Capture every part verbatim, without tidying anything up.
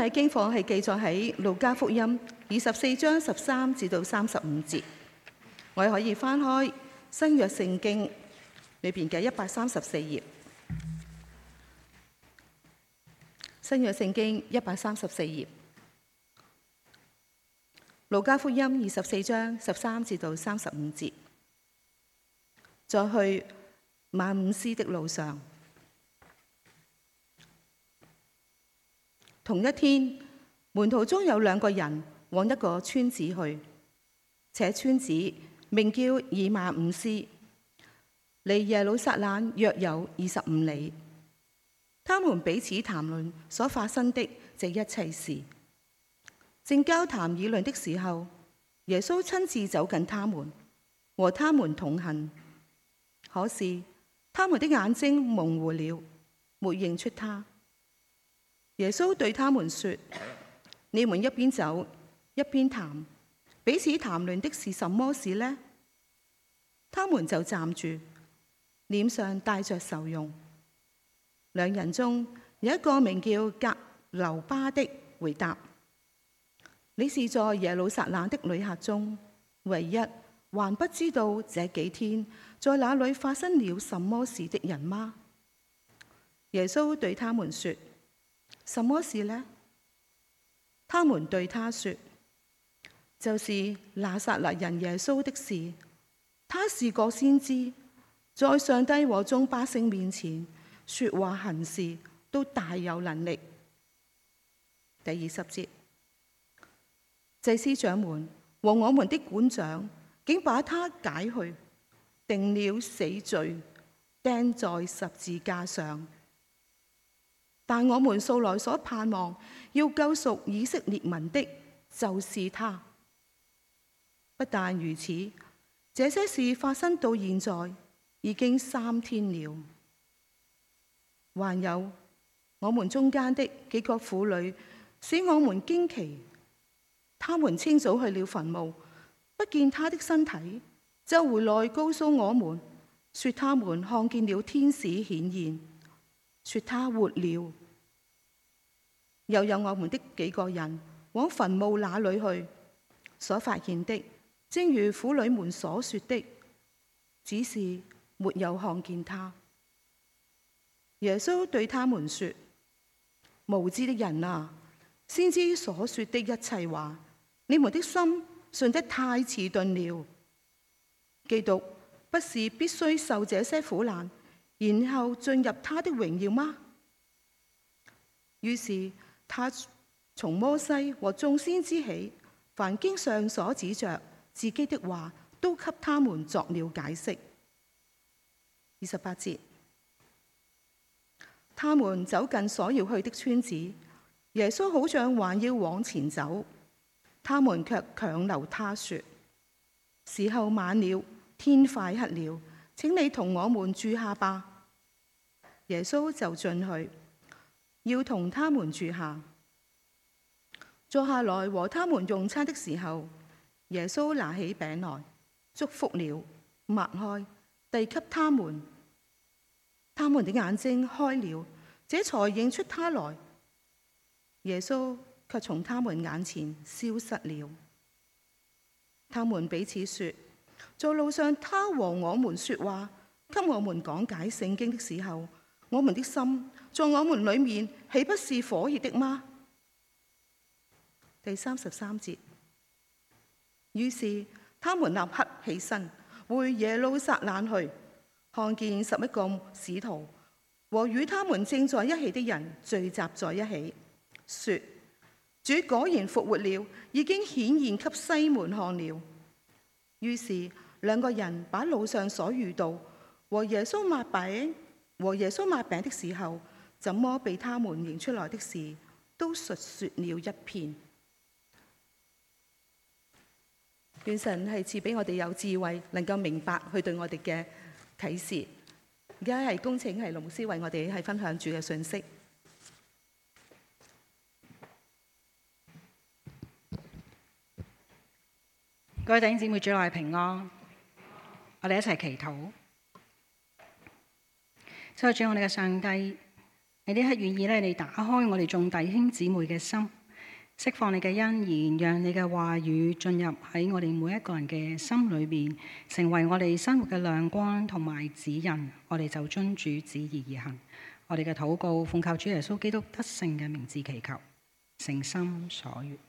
嘅經課係記載喺路加福音二十四章十三至到三十五節。我哋可以翻開新約聖經裏邊嘅一百三十四頁。新約聖經一百三十四頁，路加福音二十四章十三至到三十五節。在去瑪午斯的路上，同一天，門徒中有兩個人往一個村子去，這村子名叫以馬午斯，離耶路撒冷約有二十五里。他們彼此談論所發生的這一切事，正交談議論的時候，耶穌親自走近他們，和他們同行。可是他們的眼睛模糊了，沒認出他。耶穌對他們說：你們一邊走一邊談，彼此談論的是什麼事呢？他們就站住，臉上帶着愁容。兩人中有一個名叫革流巴的回答：你是在耶路撒冷的旅客中唯一還不知道這幾天在那裏發生了什麼事的人嗎？耶穌對他們說：什麼事呢？他們對他說：就是拿撒勒人耶穌的事。他是個先知，在上帝和眾百姓面前說話行事都大有能力。第二十節，祭司長們和我們的官長竟把他解去，定了死罪，釘在十字架上。但我們素來所盼望要救贖以色列民的，就是他。不但如此，這些事發生到現在已經三天了。還有我們中間的幾個婦女使我們驚奇，他們清早去了墳墓，不見他的身體，就回來告訴我們，說他們看見了天使顯現，說他活了。又有我們的幾個人往墳墓那裏去，所發現的正如婦女們所說的，只是沒有看見他。耶穌對他們說：無知的人啊，先知所說的一切話，你們的心信得太遲鈍了。基督不是必須受這些苦難，然後進入他的榮耀嗎？於是他從摩西和眾先知起，凡經上所指着自己的話，都給他們作了解釋。二十八節，他們走近所要去的村子，耶穌好像還要往前走，他們卻強留他說：時候晚了，天快黑了，請你同我們住下吧。耶穌就進去，要同他們住下。坐下來和他們用餐的時候，耶穌拿起餅來，祝福了，擘開，遞給他們。他們的眼睛開了，這才認出他來。耶穌卻從他們眼前消失了。他們彼此說：在路上他和我們說話，給我們講解聖經的時候，我們的心在我們裏面豈不是火熱的嗎？第三十三節，於是他們立刻起身回耶路撒冷去，看見十一個使徒和與他們正在一起的人聚集在一起，說：主果然復活了，已經顯現給西門看了。於是兩個人把路上所遇到和耶穌擘餅和耶穌擘餅的時候，怎麼被他們認出來的事，都述說了一遍。願神係賜俾我哋有智慧，能夠明白去對我哋嘅啟示。而家係恭請係龍牧師為我哋係分享主嘅信息。 各位弟兄姊妹，主內平安，我哋一齊祈禱。所以主，我哋嘅上帝， 你呢刻願意咧，你打開我哋眾弟兄姊妹嘅心，釋放你嘅恩言，讓你嘅話語進入喺我哋每一個人嘅心裏邊，成為我哋生活嘅亮光同埋指引。我哋就遵主旨意而行。我哋嘅禱告奉靠主耶穌基督得勝嘅名字祈求，誠心所願。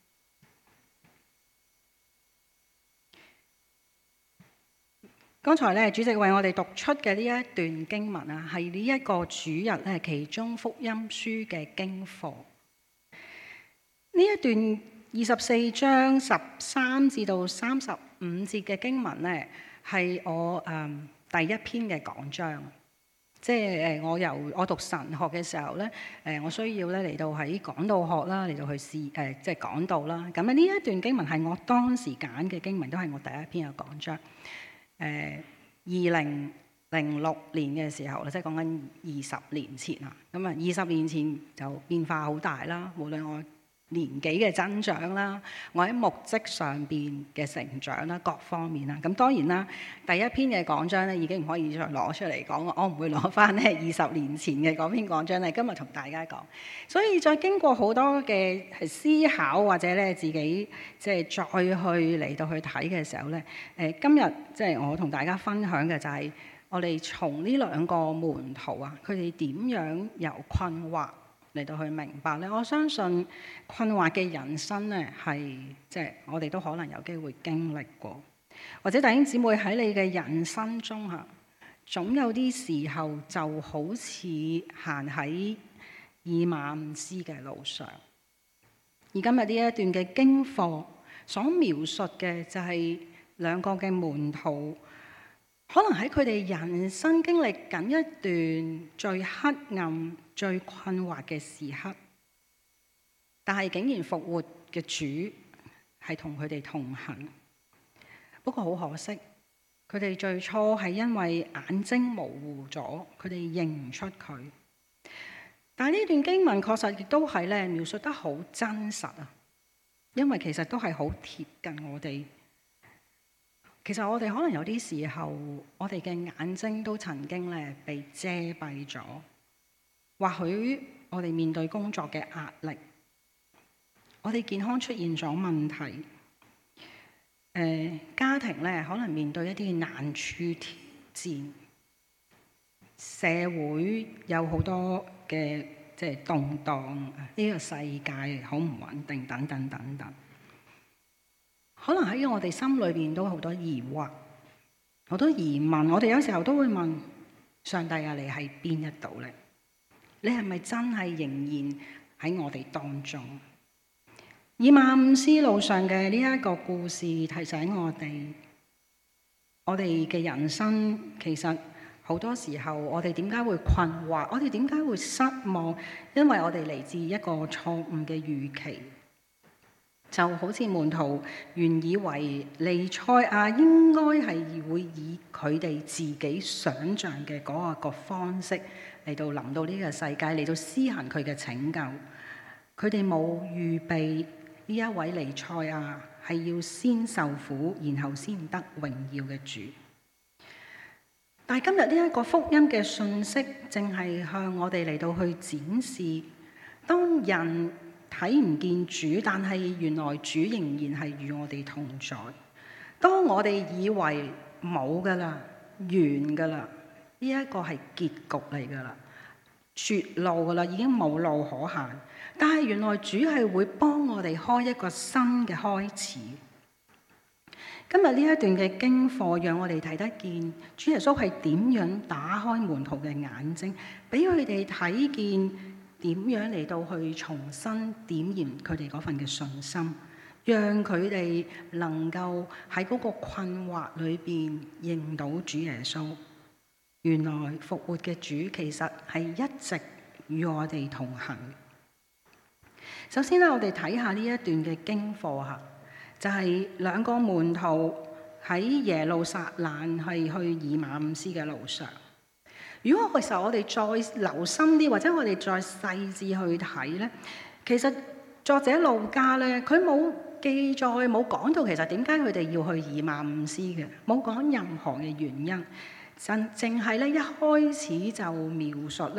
剛才咧，主席為我哋讀出嘅呢一段經文啊，係呢一個主日咧其中福音書嘅經課。呢一段二十四章十三至到三十五節嘅經文咧，係我誒、嗯、第一篇嘅講章。即係誒，我由我讀神學嘅時候咧，誒，我需要咧嚟到喺講道學啦，嚟到去試誒，即係講道啦。咁啊，呢一段經文係我當時揀嘅經文，都係我第一篇嘅講章。誒，二零零六年嘅時候咧，即係講緊二十年前啊。咁啊，二十年前就變化好大啦。無論我年紀嘅增長啦，我喺牧職上邊嘅成長啦，各方面啦。咁當然啦，第一篇嘅講章咧已經唔可以再攞出嚟講，我唔會攞翻咧二十年前嘅嗰篇講章咧，今日同大家講。所以再經過好多嘅係思考或者咧自己即係再去嚟到去睇嘅時候咧，誒今日即係我同大家分享嘅就係我哋從呢兩個門徒啊，佢哋點樣由困惑嚟到去明白咧。我相信困惑嘅人生咧，係即係我哋都可能有機會經歷過，或者弟兄姊妹喺你嘅人生中嚇，總有啲時候就好似行喺以馬忤斯嘅路上。而今日呢一段嘅經課所描述嘅就係兩個嘅門徒，可能喺佢哋人生經歷緊一段最黑暗、最困惑嘅時刻，但係竟然復活嘅主係同佢哋同行。不過好可惜，佢哋最初係因為眼睛模糊咗，佢哋認唔出佢。但係呢段經文確實亦都係咧描述得好真實啊，因為其實都係好貼近我哋。其實我哋可能有啲時候，我哋嘅眼睛都曾經咧被遮蔽咗。或許我哋面對工作嘅壓力，我哋健康出現咗問題，呃、家庭咧可能面對一啲難處挑戰，社會有好多嘅即係動盪，呢個世界好唔穩定，等等等等。可能喺我哋心裏邊都好多疑惑，好多疑問。我哋有時候都會問上帝啊，你喺邊一度咧？你係咪真係仍然喺我哋當中？以馬忤斯路上嘅呢一個故事提醒我哋，我哋嘅人生其實好多時候，我哋點解會困惑？我哋點解會失望？因為我哋嚟自一個錯誤嘅預期。就好似門徒原以為彌賽亞應該係會以佢哋自己想像嘅嗰個方式嚟到臨到呢個世界，嚟到施行佢嘅拯救。佢哋冇預備呢一位彌賽亞係要先受苦，然後先得榮耀嘅主。但係今日呢一個福音嘅信息，正係向我哋嚟到去展示，當人睇唔見主，但係原來主仍然係與我哋同在。當我哋以為冇噶啦、完噶啦，呢一個係結局嚟噶啦、絕路噶啦，已經冇路可行。但係原來主係會幫我哋開一個新嘅開始。今日呢一段嘅經課，讓我哋睇得見主耶穌係點樣打開門徒嘅眼睛，俾佢哋睇見點樣嚟到去重新點燃佢哋嗰份嘅信心，讓佢哋能夠喺嗰個困惑裏邊認到主耶穌。原來復活嘅主其實係一直與我哋同行。首先咧，我哋睇下呢一段嘅經課嚇，就係、是、兩個門徒喺耶路撒冷係去以馬忤斯嘅路上。如果其實我哋再留心啲，或者我哋再細緻去睇咧，其實作者路加咧，佢冇記載，冇講到其實點解佢哋要去以馬忤斯嘅，冇講任何嘅原因，淨淨係咧一開始就描述咧，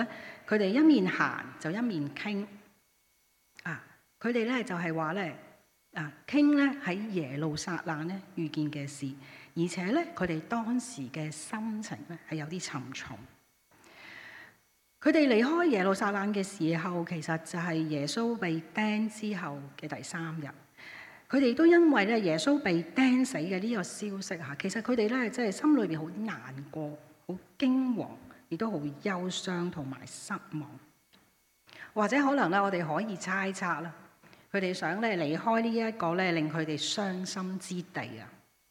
佢哋一面行就一面傾啊！佢哋咧就係話咧啊，傾咧喺耶路撒冷咧遇見嘅事，而且咧佢哋當時嘅心情咧係有啲沉重。佢哋離開耶路撒冷嘅時候，其實就係耶穌被釘之後嘅第三日。佢哋都因為咧耶穌被釘死嘅呢個消息嚇，其實佢哋咧即係心裏邊好難過、好驚惶，亦都好憂傷同埋失望。或者可能咧，我哋可以猜測啦，佢哋想咧離開呢一個咧令佢哋傷心之地啊。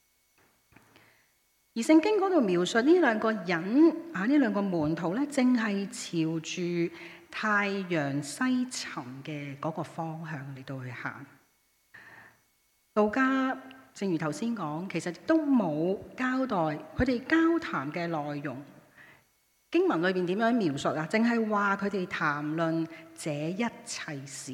而聖經嗰度描述呢兩個人啊，呢兩個門徒咧，正係朝住太陽西沉嘅嗰個方向嚟到去行。路加正如頭先講，其實都冇交代佢哋交談嘅內容。經文裏邊點樣描述啊？淨係話佢哋談論這一切事，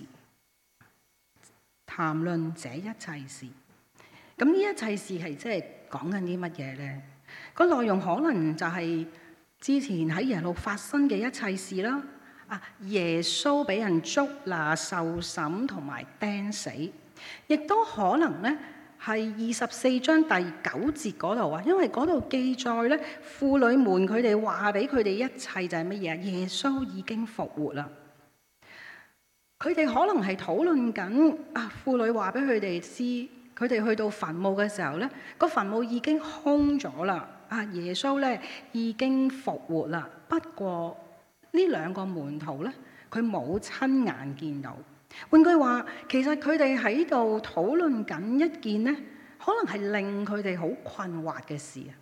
談論這一切事。咁呢一切事係即係講緊啲乜嘢呢？個內容可能就係之前喺耶路發生嘅一切事啦。啊，耶穌俾人捉拿、受審同埋釘死，亦都可能咧係二十四章第九節嗰度啊，因為嗰度記載咧，婦女們佢哋話俾佢哋一切就係乜嘢？耶穌已經復活啦。佢哋可能係討論緊啊，婦女話俾佢哋知，佢哋去到墳墓嘅時候咧，個墳墓已經空咗啦。啊，耶穌咧已經復活啦。不過呢兩個門徒咧，佢冇親眼見到。換句話，其實佢哋喺度討論緊一件咧，可能係令佢哋好困惑嘅事啊。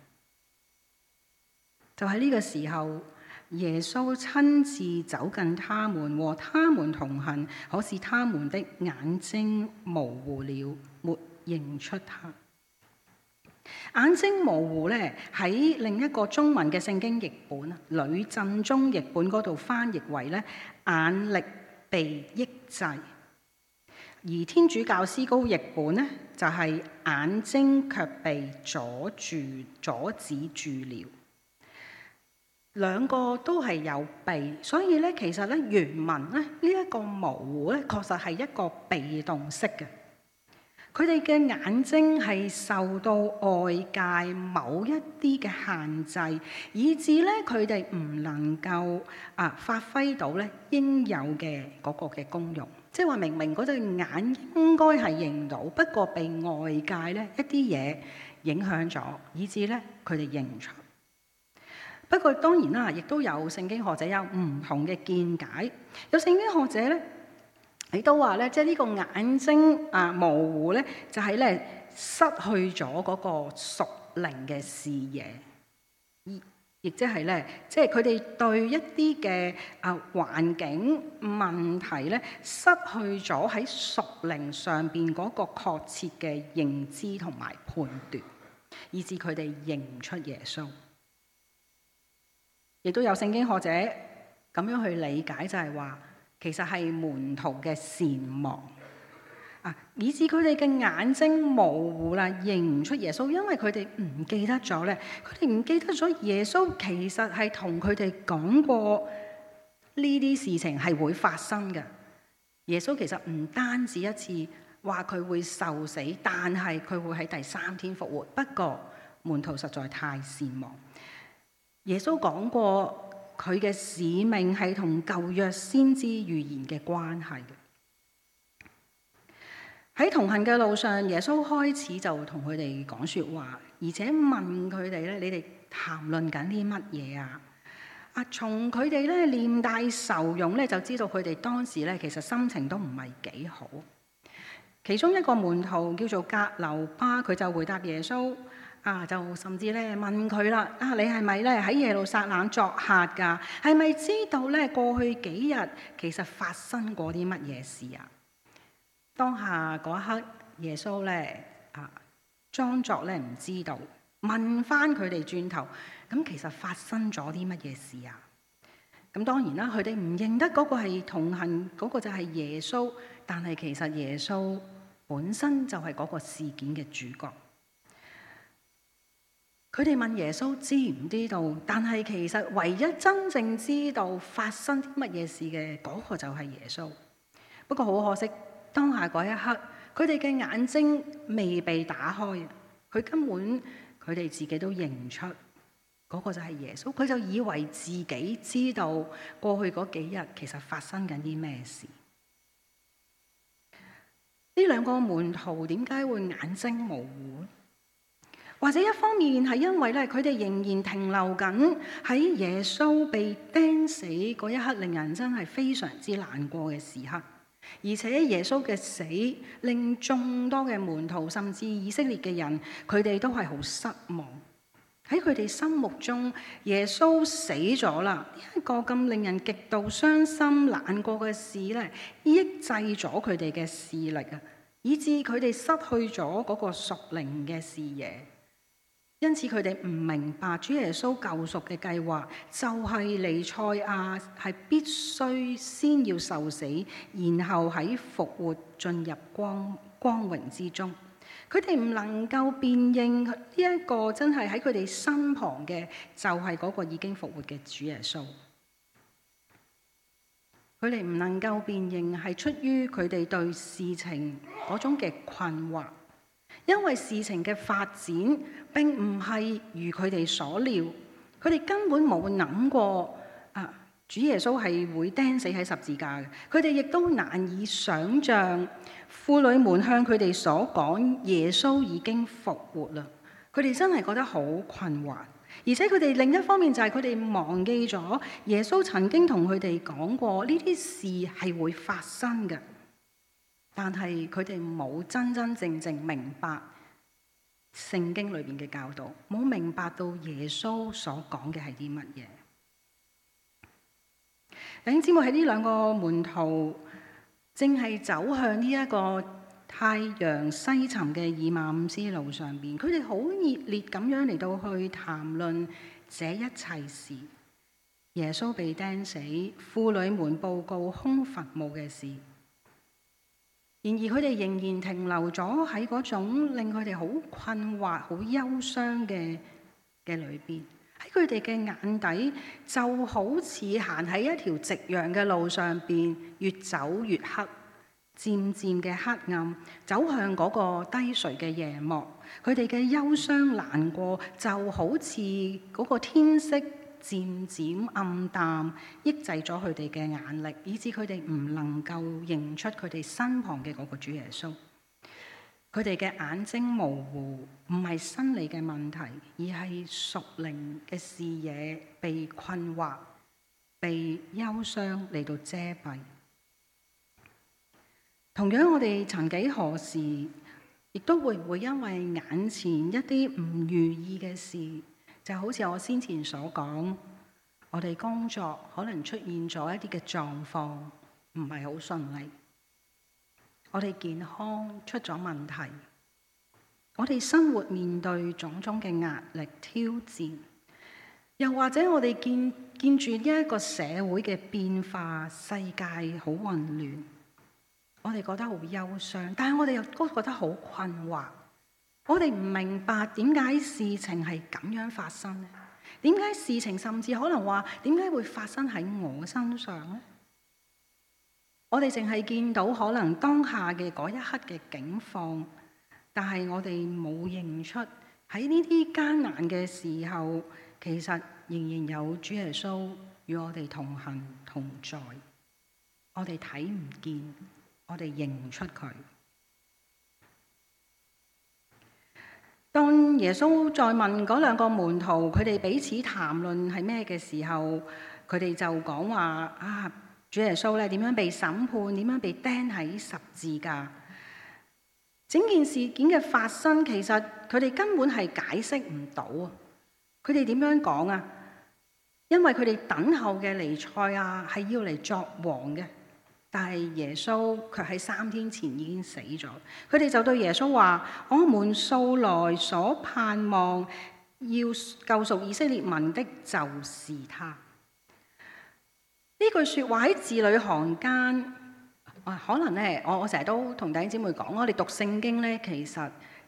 就喺呢個時候，耶穌親自走近他們，和他們同行，可是他們的眼睛模糊了，沒認出他。眼睛模糊咧，喺另一個中文嘅聖經譯本啊，呂振中譯本嗰度翻譯為咧眼力被抑制，而天主教思高譯本咧就係、是、眼睛卻被阻住、阻止住了。兩個都係有被，所以咧其實咧原文咧呢一個模糊咧確實係一個被動式嘅。佢哋嘅眼睛係受到外界某一啲嘅限制，以致咧佢哋唔能夠啊發揮到咧應有嘅嗰個嘅功用。即係話明明嗰對眼應該係認到，不過被外界咧一啲嘢影響咗，以致咧佢哋認唔出。不過當然啦，亦都有聖經學者有唔同嘅見解。有聖經學者咧，你都話咧，即係呢個眼睛啊模糊咧，就係咧失去咗嗰個屬靈嘅視野，亦亦即係咧，即係佢哋對一啲嘅啊環境問題咧，失去咗喺屬靈上邊嗰個確切嘅認知同埋判斷，以致佢哋認唔出耶穌。亦都有聖經學者咁樣去理解，就係話其實係門徒嘅善忘啊，以致佢哋嘅眼睛模糊啦，認唔出耶穌，因為佢哋唔記得咗咧，佢哋唔記得咗耶穌其實係同佢哋講過呢啲事情係會發生嘅。耶穌其實唔單止一次話佢會受死，但係佢會喺第三天復活。不過門徒實在太善忘。耶穌講過佢嘅使命係同舊約先知預言嘅關係嘅。喺同行嘅路上，耶穌開始就同佢哋講說話，而且問佢哋咧：你哋談論緊啲乜嘢啊？啊，從佢哋咧臉帶愁容咧，就知道佢哋當時咧其實心情都唔係幾好。其中一個門徒叫做格留巴，佢就回答耶穌。啊！就甚至咧問佢啦，啊，你係咪咧喺耶路撒冷作客㗎？係咪知道咧過去幾日其實發生過啲乜嘢事啊？當下嗰一刻，耶穌咧啊裝作咧唔知道，問翻佢哋轉頭，咁其實發生咗啲乜嘢事啊？咁當然啦，佢哋唔認得嗰個係同行嗰個就係耶穌，但係其實耶穌本身就係嗰個事件嘅主角。 佢哋問耶穌知唔知道，但係其實唯一真正知道發生啲乜嘢事嘅嗰個就係耶穌。不過好可惜，當下嗰一刻，佢哋嘅眼睛未被打開，佢根本佢哋自己都認唔出嗰個就係耶穌。佢就以為自己知道過去嗰幾日其實發生緊啲咩事。呢兩個門徒點解會眼睛模糊？或者一方面係因為咧，佢哋仍然停留緊喺耶穌被釘死嗰一刻，令人真係非常之難過嘅時刻。而且耶穌嘅死令眾多嘅門徒，甚至以色列嘅人，佢哋都係好失望。喺佢哋心目中，耶穌死咗啦，呢一個咁令人極度傷心難過嘅事咧，抑制咗佢哋嘅視力啊，以致佢哋失去咗嗰個屬靈嘅視野。因此佢哋唔明白主耶穌救贖嘅計劃，就係彌賽亞係必須先要受死，然後喺復活進入光光榮之中。佢哋唔能夠辨認呢一個真係喺佢哋身旁嘅，就係嗰個已經復活嘅主耶穌。佢哋唔能夠辨認係出於佢哋對事情嗰種嘅困惑。因為事情嘅發展並唔係如佢哋所料，佢哋根本冇諗過啊，主耶穌係會釘死喺十字架嘅。佢哋亦都難以想像婦女們向佢哋所講耶穌已經復活啦。佢哋真係覺得好困惑，而且佢哋另一方面就係佢哋忘記咗耶穌曾經同佢哋講過呢啲事係會發生嘅。但係佢哋冇真真正正明白聖經裏邊嘅教導，冇明白到耶穌所講嘅係啲乜嘢。弟兄姊妹，喺呢兩個門徒正係走向呢一個太陽西沉嘅以馬忤斯路上邊，佢哋好熱烈咁樣嚟到去談論這一切事。耶穌被釘死，婦女們報告空墳墓嘅事。然而佢哋仍然停留咗喺嗰種令佢哋好困惑、好憂傷嘅嘅裏邊。喺佢哋嘅眼底，就好似行喺一條夕陽嘅路上邊，越走越黑，漸漸嘅黑暗，走向嗰個低垂嘅夜幕。佢哋嘅憂傷難過，就好似嗰個天色漸漸暗淡，抑制咗佢哋嘅眼力，以致佢哋唔能夠認出佢哋身旁嘅嗰個主耶穌。佢哋嘅眼睛模糊，唔係生理嘅問題，而係屬靈嘅視野被困惑、被憂傷嚟到遮蔽。同樣，我哋曾幾何時，亦都會唔會因為眼前一啲唔如意嘅事，就好似我先前所講，我哋工作可能出現咗一啲嘅狀況，唔係好順利。我哋健康出咗問題，我哋生活面對種種嘅壓力挑戰，又或者我哋見見住呢一個社會嘅變化，世界好混亂，我哋覺得好憂傷，但係我哋又都覺得好困惑。我哋唔明白點解事情係咁樣發生呢？點解事情甚至可能話點解會發生喺我身上呢？我哋淨係見到可能當下嘅嗰一刻嘅境況，但係我哋冇認出喺呢啲艱難嘅時候，其實仍然有主耶穌與我哋同行同在。我哋睇唔見，我哋認唔出佢。當耶穌再問嗰兩個門徒，佢哋彼此談論係咩嘅時候，佢哋就講話啊，主耶穌咧點樣被審判，點樣被釘喺十字架。整件事件嘅發生，其實佢哋根本係解釋唔到啊！佢哋點樣講啊？因為佢哋等候嘅彌賽亞係要嚟作王嘅。但係耶穌卻喺三天前已經死咗，佢哋就對耶穌話：我們素來所盼望要救贖以色列民的，就是他。呢句説話喺字裏行間，可能咧，我我成日都同弟兄姊妹講，我哋讀聖經咧，其實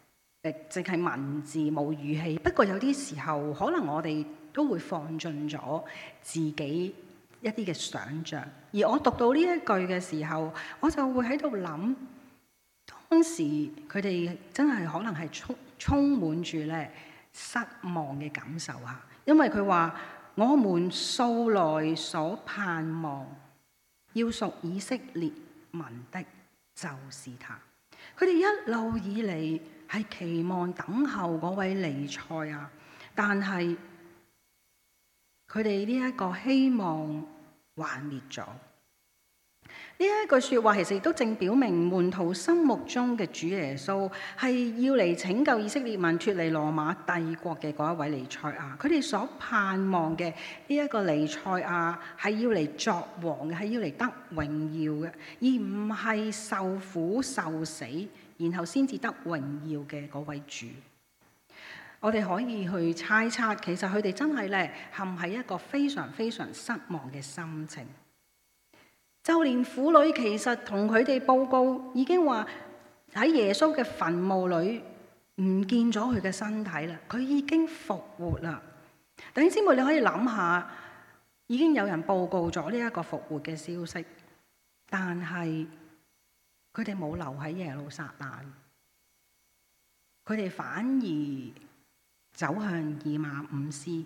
誒淨係文字冇語氣。不過有啲時候，可能我哋都會放進咗自己一啲嘅想像。而我讀到呢一句嘅時候，我就會喺度諗，當時佢哋真係可能係充充滿住咧失望嘅感受啊！因為佢話：我們素來所盼望要屬以色列民的，就是他。佢哋一路以嚟係期望等候嗰位彌賽亞，但係佢哋呢一個希望幻滅咗。呢一句説話其實亦都正表明門徒心目中嘅主耶穌係要嚟拯救以色列民脫離羅馬帝國嘅嗰一位彌賽亞。佢哋所盼望嘅呢一個彌賽亞係要嚟作王嘅，係要嚟得榮耀嘅，而唔係受苦受死然後先至得榮耀嘅嗰位主。我哋可以去猜測，其實佢哋真係咧陷喺一個非常非常失望嘅心情。就連婦女其實同佢哋報告已經話喺耶穌嘅墳墓裏唔見咗佢嘅身體啦，佢已經復活啦。弟兄姊妹，你可以諗下，已經有人報告咗呢一個復活嘅消息，但係佢哋冇留喺耶路撒冷，佢哋反而走向以馬忤斯。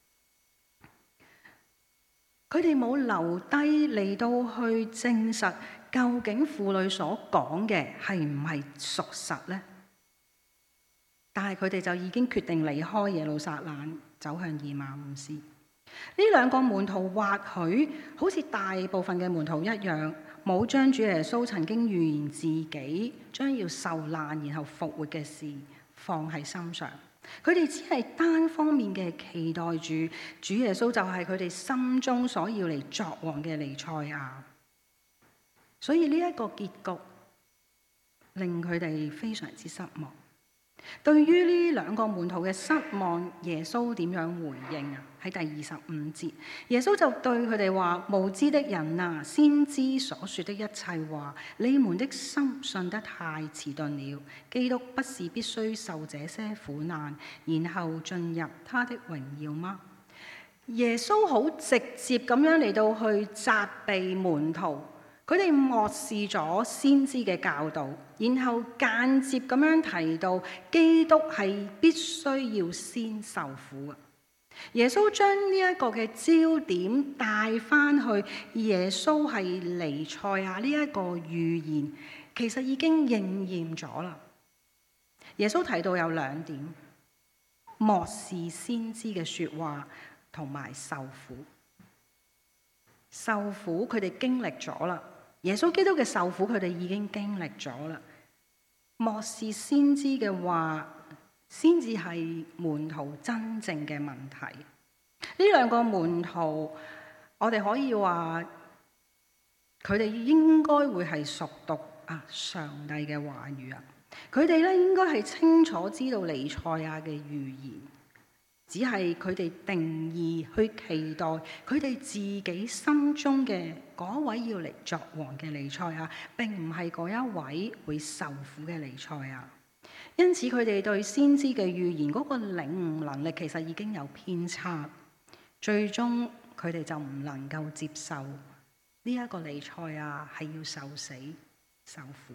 佢哋冇留低嚟到去證實究竟婦女所講嘅係唔係屬實呢？但係佢哋就已經決定離開耶路撒冷，走向以馬忤斯。呢兩個門徒或許好似大部分嘅門徒一樣，冇將主耶穌曾經預言自己將要受難然後復活嘅事放喺心上。佢哋只係單方面嘅期待住主耶穌就係佢哋心中所要嚟作王嘅彌賽亞，所以呢一個結局令佢哋非常之失望。對於呢兩個門徒嘅失望，耶穌點樣回應啊？喺第二十五節，耶穌就對佢哋話：無知的人啊，先知所說的一切話，你們的心信得太遲鈍了。基督不是必須受這些苦難，然後進入他的榮耀嗎？耶穌好直接咁樣嚟到去責備門徒，佢哋漠視咗先知嘅教導，然後間接咁樣提到基督係必須要先受苦嘅。耶穌將呢一個嘅焦點帶翻去耶穌係彌賽亞呢一個預言，其實已經應驗咗啦。耶穌提到有兩點：漠視先知嘅說話，同埋受苦。受苦佢哋經歷咗啦，耶穌基督嘅受苦佢哋已經經歷咗啦。漠視先知嘅話，先至係門徒真正嘅問題。呢兩個門徒，我哋可以話佢哋應該會係熟讀啊上帝嘅話語啊。佢哋咧應該係清楚知道彌賽亞嘅預言，只係佢哋定義去期待佢哋自己心中嘅嗰位要嚟作王嘅彌賽亞，並唔係嗰一位會受苦嘅彌賽亞。因此佢哋對先知嘅預言嗰個領悟能力其實已經有偏差，最終佢哋就唔能夠接受呢一個彌賽亞係要受死受苦。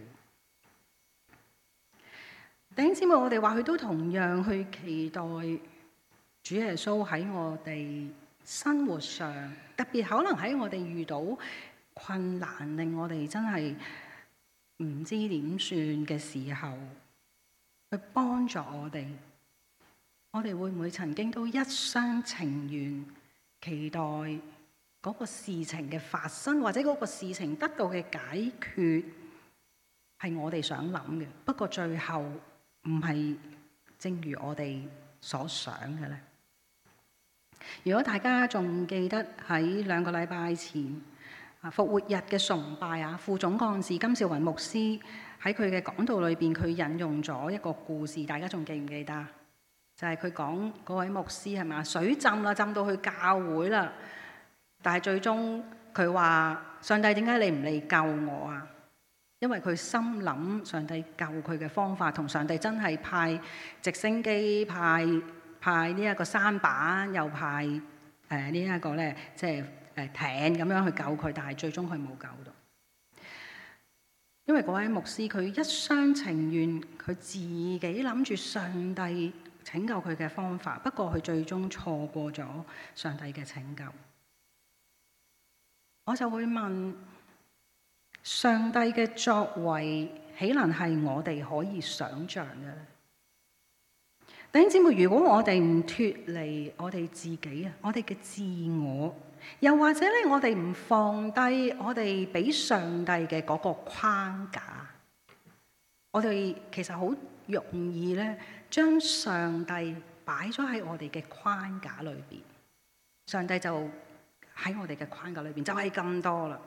弟兄姊妹，我哋或許都同樣去期待主耶穌喺我哋生活上，特別可能喺我哋遇到困難令我哋真係唔知點算嘅時候，去幫助我哋。我哋會唔會曾經都一廂情願期待嗰個事情嘅發生，或者嗰個事情得到嘅解決係我哋想諗嘅，不過最後唔係正如我哋所想嘅呢？如果大家仲記得喺兩個禮拜前啊復活日嘅崇拜啊，副總幹事金兆雲牧師喺佢嘅講道裏邊，佢引用咗一個故事，大家仲記唔記得？就係佢講嗰位牧師係咪水浸啦，浸到去教會啦，但係最終佢話：上帝點解你唔嚟救我啊？ 因為佢心諗上帝救佢嘅方法同上帝真係派直升機、派派呢一個舢板，又派誒、呃這個、呢一個咧，即係誒艇咁樣去救佢，但係最終佢冇救到。因為嗰位牧師佢一廂情願，佢自己諗住上帝拯救佢嘅方法，不過佢最終錯過咗上帝嘅拯救。我就會問，上帝嘅作為豈能係我哋可以想像嘅？弟兄姊妹，如果我哋唔脫離我哋自己啊，我哋嘅自我，又或者咧，我哋唔放低我哋俾上帝嘅嗰個框架，我哋其實好容易咧，將上帝擺咗喺我哋嘅框架裏邊，上帝就喺我哋嘅框架裏邊，就係咁多啦。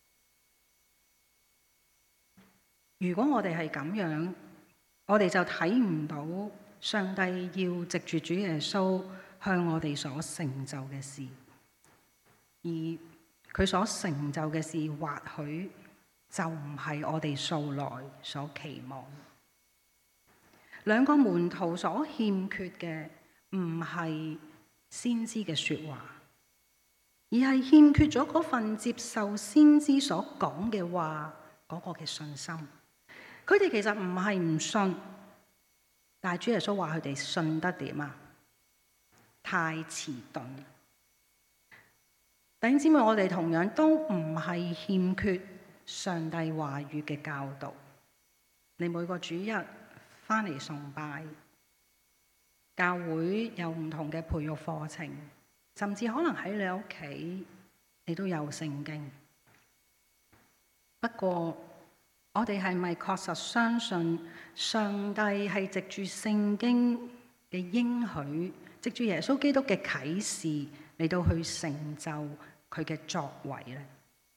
如果我哋係咁樣，我哋就睇唔到上帝要藉住主耶穌向我哋所成就嘅事，而佢所成就嘅事，或許就唔係我哋素來所期望。兩個門徒所欠缺嘅唔係先知嘅說話，而係欠缺咗嗰份接受先知所講嘅話嗰個嘅信心。佢哋其實唔係唔信，但係主耶穌話佢哋信得點啊？太遲鈍。弟兄姊妹，我哋同樣都唔係欠缺上帝話語嘅教導。你每個主日翻嚟崇拜，教會有唔同嘅培育課程，甚至可能喺你屋企你都有聖經。不過我哋係咪確實相信上帝係藉住聖經嘅應許，藉住耶穌基督嘅啟示嚟到去成就佢嘅作為呢？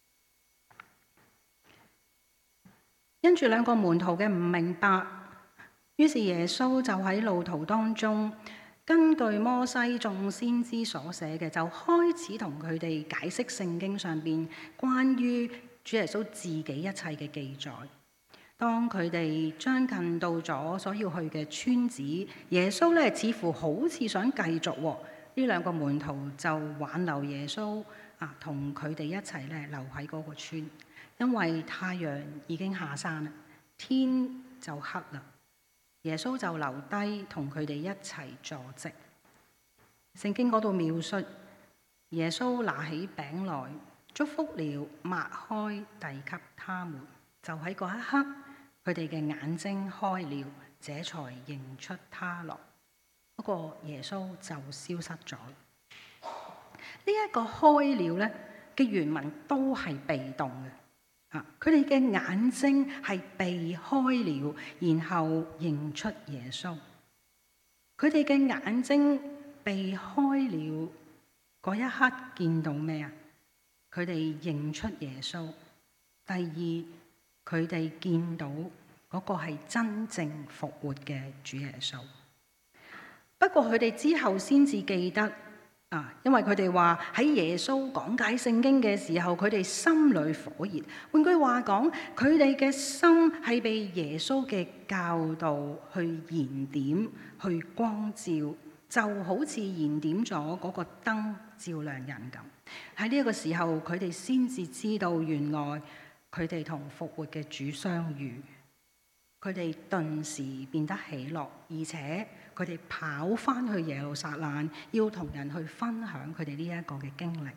因住兩個門徒嘅唔明白，於是耶穌就喺路途當中，根據摩西眾先知所寫嘅，就開始同佢哋解釋聖經上邊關於主耶穌自己一切嘅記載。當佢哋將近到咗所要去嘅村子，耶穌咧似乎好似想繼續喎。呢兩個門徒就挽留耶穌啊，同佢哋一齊咧留喺嗰個村，因為太陽已經下山啦，天就黑啦。耶穌就留低同佢哋一齊坐席。聖經嗰度描述耶穌拿起餅來，祝福了，擘開遞給他們。就喺嗰一刻，佢哋嘅眼睛開了，這才認出他來。不過耶穌就消失咗。呢、這、一個開了咧嘅原文都係被動嘅，啊，佢哋嘅眼睛係被開了，然後認出耶穌。佢哋嘅眼睛被開了嗰一刻見到咩啊？佢哋認出耶穌。第二，佢哋見到嗰個係真正復活嘅主耶穌。不過佢哋之後先至記得啊，因為佢哋話喺耶穌講解聖經嘅時候，佢哋心裏火熱。換句話講，佢哋嘅心係被耶穌嘅教導去燃點、去光照，就好似燃點咗嗰個燈照亮人咁。喺呢一個時候，佢哋先至知道原來佢哋同復活嘅主相遇。佢哋頓時變得喜樂，而且佢哋跑翻去耶路撒冷，要同人去分享佢哋呢一個嘅經歷。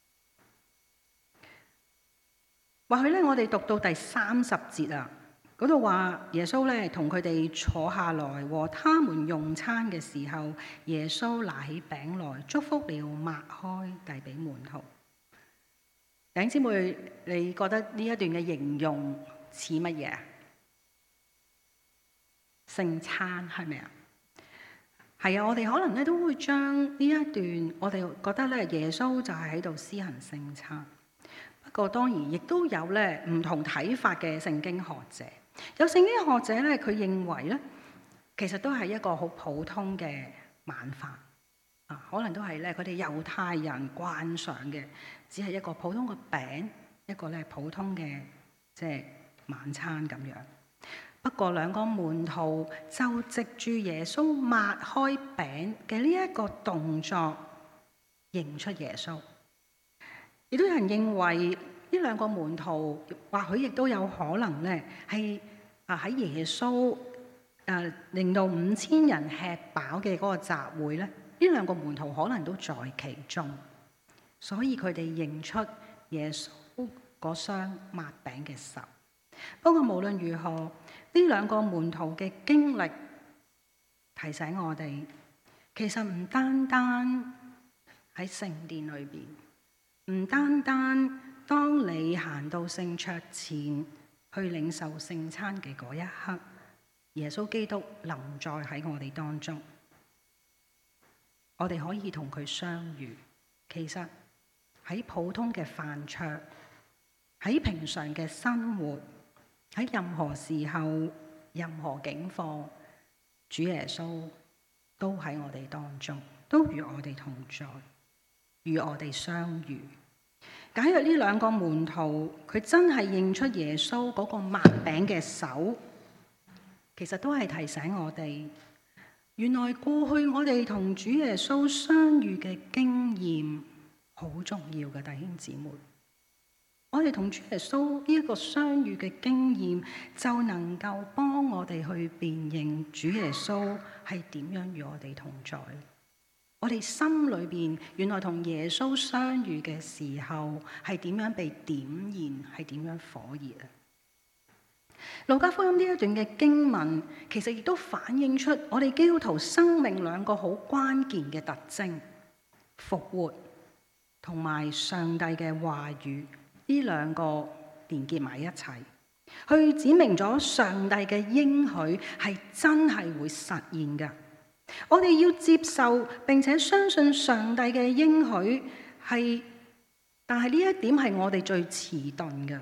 或許咧，我哋讀到第三十節啊，嗰度話耶穌咧同佢哋坐下來和他們用餐嘅時候，耶穌拿起餅來，祝福了，擘開，遞俾門徒。弟兄姊妹，你覺得呢一段嘅形容似乜嘢啊？聖餐係咪啊？係啊，我哋可能咧都會將呢一段，我哋覺得咧耶穌就係喺度施行聖餐。不過當然亦都有咧唔同睇法嘅聖經學者。有聖經學者咧，佢認為咧，其實都係一個好普通嘅晚飯啊，可能都係咧佢哋猶太人慣常嘅，只係一個普通嘅餅，一個咧普通嘅即係晚餐咁樣。不過兩個門徒就藉住耶穌擘開餅嘅呢一個動作認出耶穌。亦都有人認為呢兩個門徒或許亦都有可能咧係啊喺耶穌誒令到五千人吃飽嘅嗰個集會咧，呢兩個門徒可能都在其中，所以佢哋認出耶穌嗰雙擘餅嘅手。不過無論如何，呢兩個門徒嘅經歷提醒我哋，其實唔單單喺聖殿裏邊，唔單單當你行到聖桌前去領受聖餐嘅嗰一刻，耶穌基督臨在喺我哋當中，我哋可以同佢相遇。其實喺普通嘅飯桌，喺平常嘅生活，喺任何時候、任何境況，主耶穌都喺我哋當中，都與我哋同在，與我哋相遇。假若呢兩個門徒佢真係認出耶穌嗰個擘餅嘅手，其實都係提醒我哋，原來過去我哋同主耶穌相遇嘅經驗好重要嘅，弟兄姊妹。我哋同主耶穌呢一個相遇嘅經驗，就能夠幫我哋去辨認主耶穌係點樣與我哋同在。我哋心裏邊原來同耶穌相遇嘅時候，係點樣被點燃，係點樣火熱啊！路加福音呢一段嘅經文，其實亦都反映出我哋基督徒生命兩個好關鍵嘅特徵：復活同埋上帝嘅話語。呢兩個連結埋一齊，去指明咗上帝嘅應許係真係會實現嘅。我哋要接受並且相信上帝嘅應許係，但係呢一點係我哋最遲鈍嘅。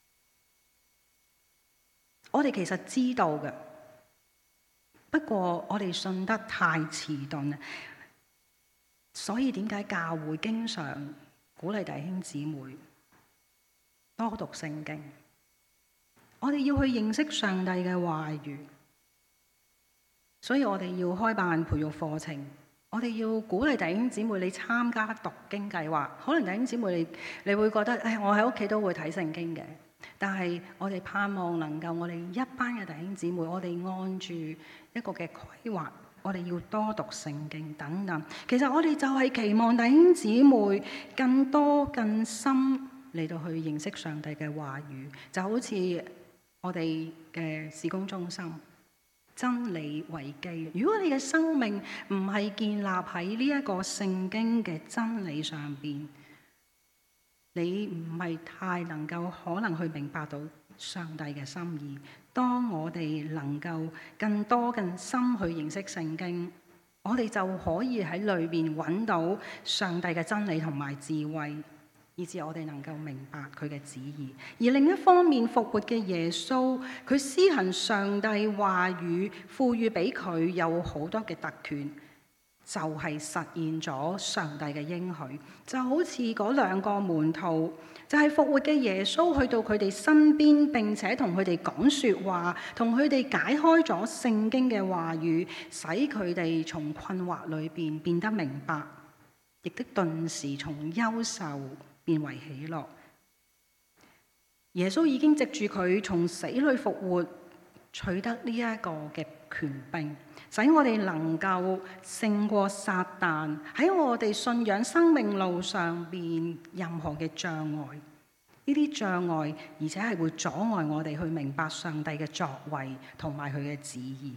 我哋其實知道嘅，不過我哋信得太遲鈍啦。所以點解教會經常鼓勵弟兄姊妹多讀聖經？我哋要去認識上帝嘅話語，所以我哋要開辦培育課程。我哋要鼓勵弟兄姊妹你參加讀經計劃。可能弟兄姊妹你你會覺得，誒，我喺屋企都會睇聖經嘅。但係我哋盼望能夠我哋一班嘅弟兄姊妹，我哋按住一個嘅規劃，我哋要多讀聖經等等。其實我哋就係期望弟兄姊妹更多更深嚟到去認識上帝嘅話語，就好似我哋嘅事工中心真理為基。如果你嘅生命唔係建立喺呢一個聖經嘅真理上邊，你唔係太能夠可能去明白到上帝嘅心意。當我哋能夠更多更深去認識聖經，我哋就可以喺裏邊揾到上帝嘅真理同埋智慧，以致我哋能夠明白佢嘅旨意。而另一方面，復活嘅耶穌，佢施行上帝話語，賦予俾佢有好多嘅特權，就係實現咗上帝嘅應許。就好似嗰兩個門徒，就係復活嘅耶穌去到佢哋身邊，並且同佢哋講說話，同佢哋解開咗聖經嘅話語，使佢哋從困惑裏邊變得明白，亦都頓時從憂愁變為喜樂。耶穌已經藉住佢從死裏復活，取得呢一個嘅權柄，使我哋能夠勝過撒旦喺我哋信仰生命路上邊任何嘅障礙。呢啲障礙，而且係會阻礙我哋去明白上帝嘅作為同埋佢嘅旨意。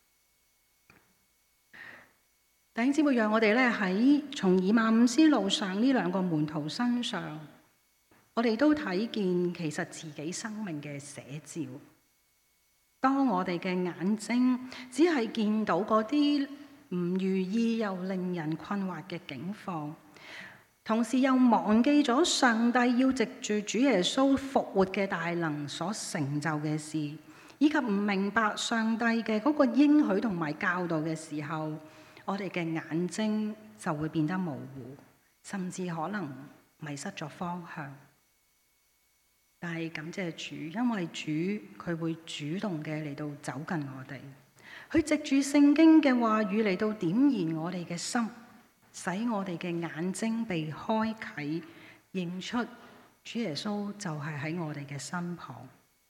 弟兄姊妹，讓我哋咧喺從以馬忤斯路上呢兩個門徒身上，我哋都睇見其實自己生命嘅寫照。當我哋嘅眼睛只係見到嗰啲唔如意又令人困惑嘅境況，同時又忘記咗上帝要藉住主耶穌復活嘅大能所成就嘅事，以及唔明白上帝嘅嗰個應許同埋教導嘅時候，我哋嘅眼睛就會變得模糊，甚至可能迷失咗方向。 但係感謝主，因為主佢會主動嘅嚟到走近我哋，佢藉住聖經嘅話語嚟到點燃我哋嘅心，使我哋嘅眼睛被開啟，認出主耶穌就係喺我哋嘅身旁。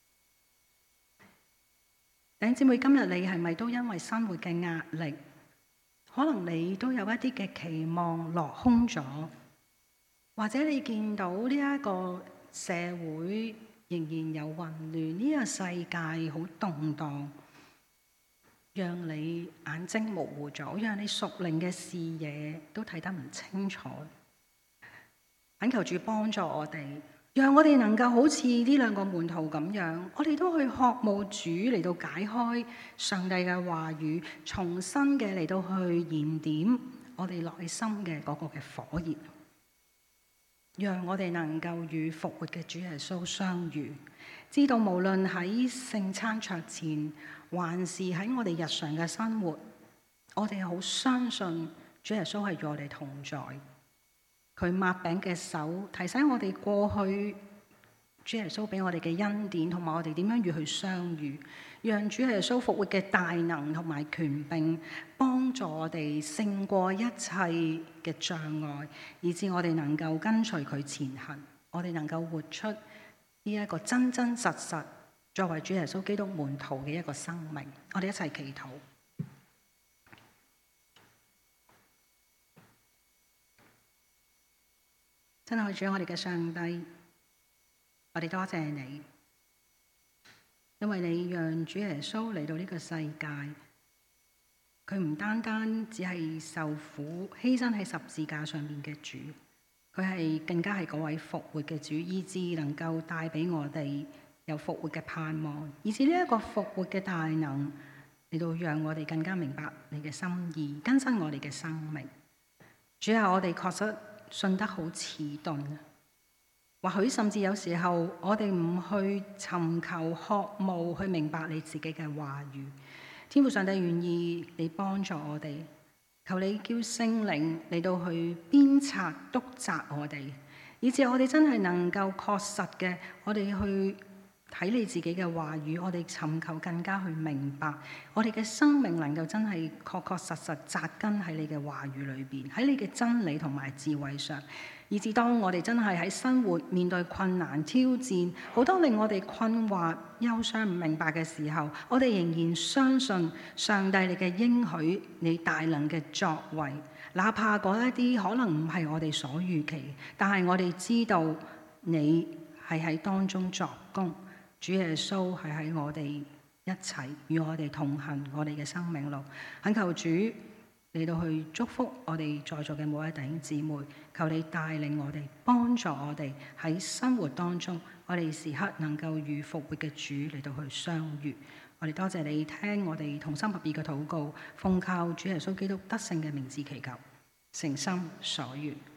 弟兄姊妹，今日你係咪都因為生活嘅壓力，可能你都有一啲嘅期望落空咗，或者你見到呢一個社會仍然有混亂，呢個世界好動盪，讓你眼睛模糊咗，讓你屬靈嘅視野都睇得唔清楚。懇求主幫助我哋，讓我哋能夠好似呢兩個門徒咁樣，我哋都去渴慕主嚟到解開上帝嘅話語，重新嘅嚟到去燃點我哋內心嘅嗰個嘅火熱，讓我哋能夠與復活嘅主耶穌相遇，知道無論喺聖餐桌前，還是喺我哋日常嘅生活，我哋好相信主耶穌係與我哋同在。佢擘餅嘅手提醒我哋過去主耶穌俾我哋嘅恩典，同埋我哋點樣與佢相遇，讓主耶穌復活嘅大能同埋權柄幫助我哋勝過一切嘅障礙，以致我哋能夠跟隨佢前行，我哋能夠活出呢一個真真實實作為主耶穌基督門徒嘅一個生命。我哋一齊祈禱。真係主，我哋嘅上帝，我哋多謝你，因為你讓主耶穌嚟到呢個世界，佢唔單單只係受苦犧牲喺十字架上面嘅主，佢係更加係嗰位復活嘅主，以致能夠帶俾我哋有復活嘅盼望，以致呢一個復活嘅大能嚟到讓我哋更加明白你嘅心意，更新我哋嘅生命。主啊，我哋確實信得好遲鈍，或許甚至有時候我哋唔去尋求渴慕去明白你自己嘅話語。天父上帝願意你幫助我哋，求你叫聖靈嚟到去鞭策督責我哋，以致我哋真係能夠確實嘅，我哋去睇你自己嘅話語，我哋尋求更加去明白，我哋嘅生命能夠真係確確實實扎根喺你嘅話語裏邊，喺你嘅真理同埋智慧上，以至當我哋真係喺生活面對困難挑戰，好多令我哋困惑、憂傷、唔明白嘅時候，我哋仍然相信上帝你嘅應許，你大能嘅作為，哪怕嗰一啲可能唔係我哋所預期，但係我哋知道你係喺當中作工。主耶穌係喺我哋一齊與我哋同行，我哋嘅生命路。懇求主嚟到去祝福我哋在座嘅每一弟兄姊妹，求你帶領我哋，幫助我哋喺生活當中，我哋時刻能夠與復活嘅主嚟到去相遇。我哋多謝你聽我哋同心合意嘅禱告，奉靠主耶穌基督得勝嘅名字祈求，誠心所願。